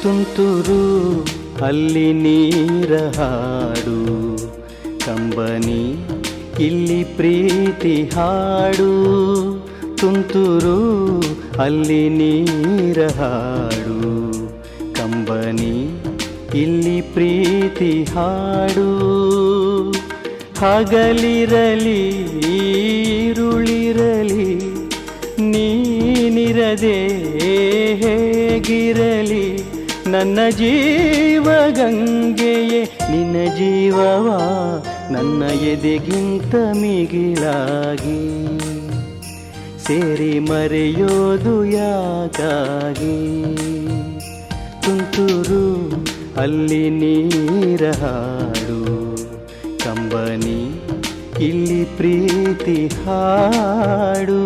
ತುಂತುರು ಅಲ್ಲಿ ನೀರ ಹಾಡು, ಕಂಬನಿ ಇಲ್ಲಿ ಪ್ರೀತಿ ಹಾಡು. ತುಂತುರು ಅಲ್ಲಿ ನೀರ ಹಾಡು, ಕಂಬನಿ ಇಲ್ಲಿ ಪ್ರೀತಿ ಹಾಡು. ಹಗಲಿರಲಿ ಈರುಳಿರಲಿ ನೀನಿರದೆ ಹೇಗಿರಲಿ, ನನ್ನ ಜೀವ ಗಂಗೆಯೇ ನಿನ್ನ ಜೀವವ ನನ್ನ ಎದೆಗಿಂತ ಮಿಗಿಲಾಗಿ. ಸೇರಿ ಮರೆಯೋದು ಯಾಕಾಗಿ. ತುಂತುರು ಅಲ್ಲಿ ನೀರ ಹಾಡು, ಕಂಬನಿ ಇಲ್ಲಿ ಪ್ರೀತಿ ಹಾಡು.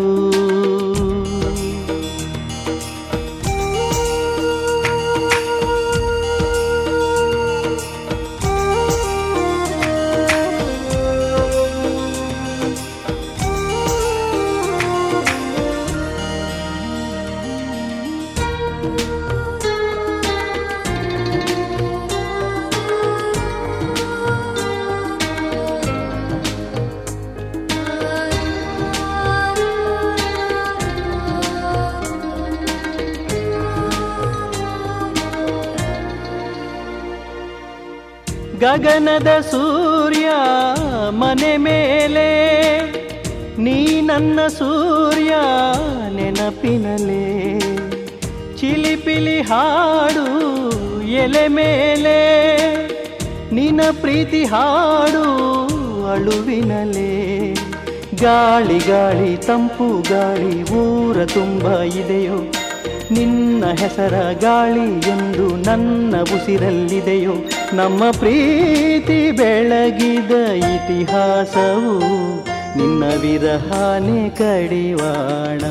ಗಗನದ ಸೂರ್ಯ ಮನೆ ಮೇಲೆ, ನೀ ನನ್ನ ಸೂರ್ಯ ನೆನಪಿನಲೇ. ಚಿಲಿಪಿಲಿ ಹಾಡು ಎಲೆ ಮೇಲೆ, ನಿನ್ನ ಪ್ರೀತಿ ಹಾಡು ಅಳುವಿನಲೇ. ಗಾಳಿ ಗಾಳಿ ತಂಪು ಗಾಳಿ ಊರ ತುಂಬ ಇದೆಯೋ, ನಿನ್ನ ಹೆಸರ ಗಾಳಿ ಎಂದು ನನ್ನ ಉಸಿರಲ್ಲಿದೆಯೋ. ನಮ್ಮ ಪ್ರೀತಿ ಬೆಳಗಿದ ಇತಿಹಾಸವು ನಿನ್ನ ವಿರಹಾನೆ ಕಡಿವಾಣ.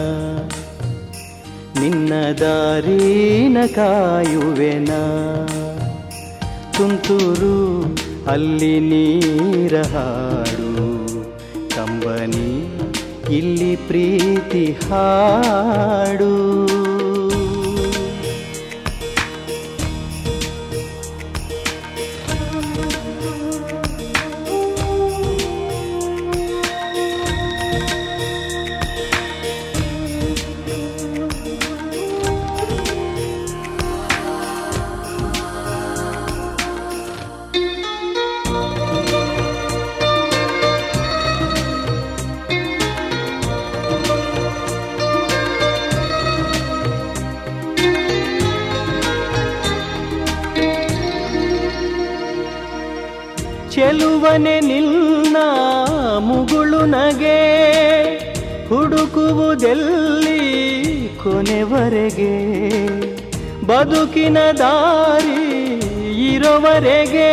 ನಿನ್ನ ದಾರಿನ ಕಾಯುವೆನ. ತುಂತುರು ಅಲ್ಲಿ ನೀರ ಹಾಡು, ಕಂಬನಿ ಇಲ್ಲಿ ಪ್ರೀತಿ ಹಾಡು. ಚೆಲುವನೆ ನಿನ್ನ ಮುಗುಳು ನಗೆ, ಹುಡುಕುವುದೆಲ್ಲಿ ಕೊನೆವರೆಗೆ. ಬದುಕಿನ ದಾರಿ ಇರೋವರೆಗೆ,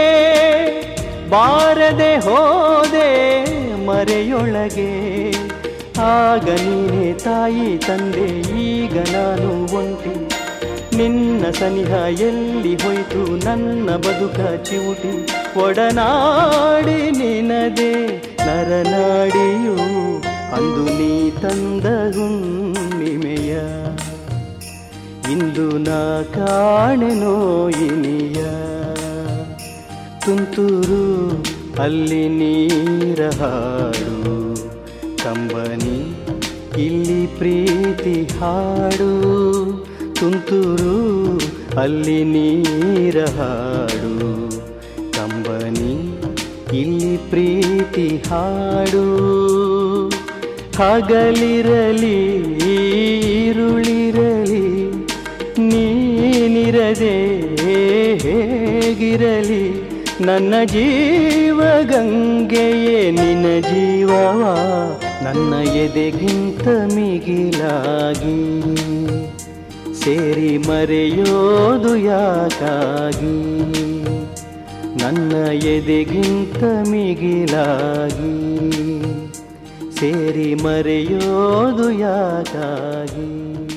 ಬಾರದೆ ಹೋದೆ ಮರೆಯೊಳಗೆ. ಆಗ ನೀನೇ ತಾಯಿ ತಂದೆ, ಈಗ ನಾನು ಒಂಟಿ. ನಿನ್ನ ಸನಿಹ ಎಲ್ಲಿ ಹೋಯ್ತು ನನ್ನ ಬದುಕ ಚಿವುಟಿ. ಒಡನಾಡಿ ನಿನದೆ ನರನಾಡಿಯು, ಅಂದು ನೀ ತಂದ ಹುಣ್ಣಿಮೆಯ. ಇಂದು ನಾ ಕಾಣೆನೋ ಇನಿಯ. ತುಂತುರು ಅಲ್ಲಿ ನೀರ ಹಾಡು, ಕಂಬನಿ ಇಲ್ಲಿ ಪ್ರೀತಿ ಹಾಡು. ತುಂತುರು ಅಲ್ಲಿ ನೀರ ಹಾಡು, ಕಂಬನಿ ಇಲ್ಲಿ ಪ್ರೀತಿ ಹಾಡು. ಹಗಲಿರಲಿ ಈರುಳಿರಲಿ ನೀನಿರದೆ ಹೇಗಿರಲಿ, ನನ್ನ ಜೀವ ಗಂಗೆಯೇ ನಿನ್ನ ಜೀವವ ನನ್ನ ಎದೆಗಿಂತ ಮಿಗಿಲಾಗಿ. ಸೇರಿ ಮರೆಯೋದು ಯಾಕಾಗಿ, ನನ್ನ ಎದೆಗಿಂತ ಮಿಗಿಲಾಗಿ. ಸೇರಿ ಮರೆಯೋದು ಯಾಕಾಗಿ.